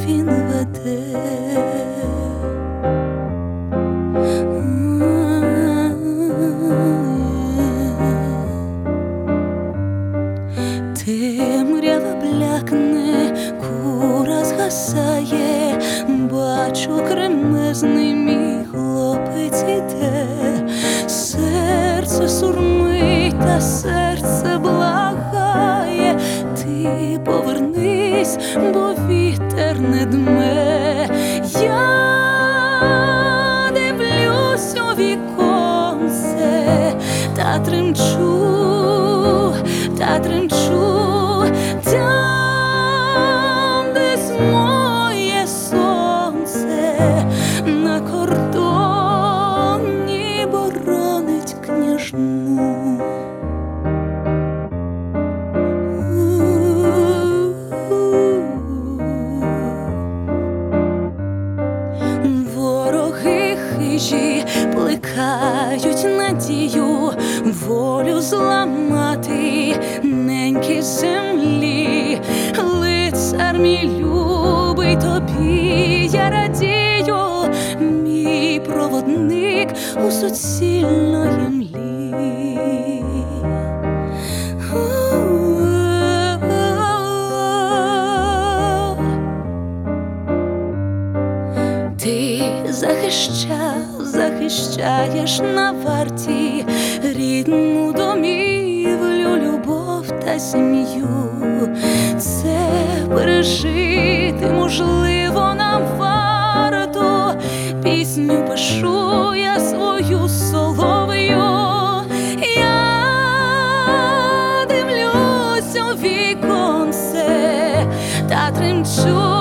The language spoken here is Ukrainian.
він веде. Темрява блякне, кура згасає, бачу, кремезний мій хлопець іде. Серце сурмить, та серце благає, ти повернись, бо вітер не дме. Я дивлюсь у віконце, та тремчу, там десь моє сонце на кордоні боронить княжну. Вороги хижі плекають надію, волю зламати неньки землі. Лицар мій любий, тобі я радію, мій проводник у суцільної млі. Ти захищаєш на варті рідну домівлю, любов та сім'ю. Це пережити можливо нам варто. Пісню пишу я свою солов'ю. Я дивлюсь у віконце та тремчу.